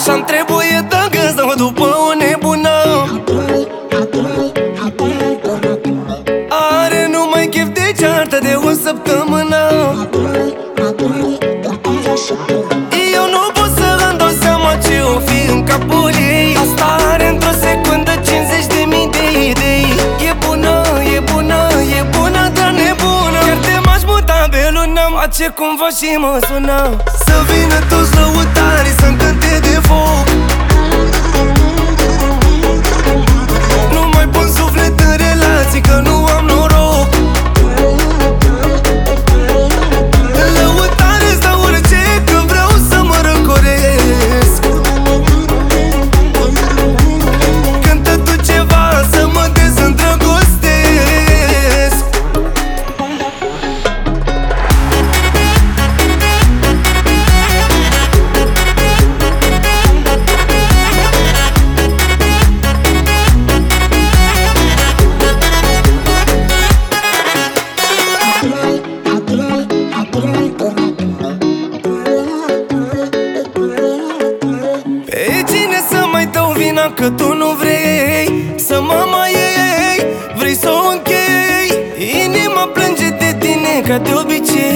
Așa-mi trebuie dacă îți dau după o nebună. Are numai chef de ceartă de o săptămână. Eu nu pot să-mi dau seama ce o fi în capul ei. Asta are într-o secundă 50.000 de idei. E bună, e bună, e bună, dar nebună. Chiar te m-aș muta pe lună, face cumva și mă sună. Să vină toți lăutarii să-mi cânte de foc. Nu mai pun suflet în relații că nu am noroc. Lăutare-ți dau orice că vreau să mă răcoresc. Cântă tu ceva să mă dezîndrăgostesc. Pe cine să mai dau vina că tu nu vrei să mă mai iei? Vrei să o închei? Inima plânge de tine ca de obicei.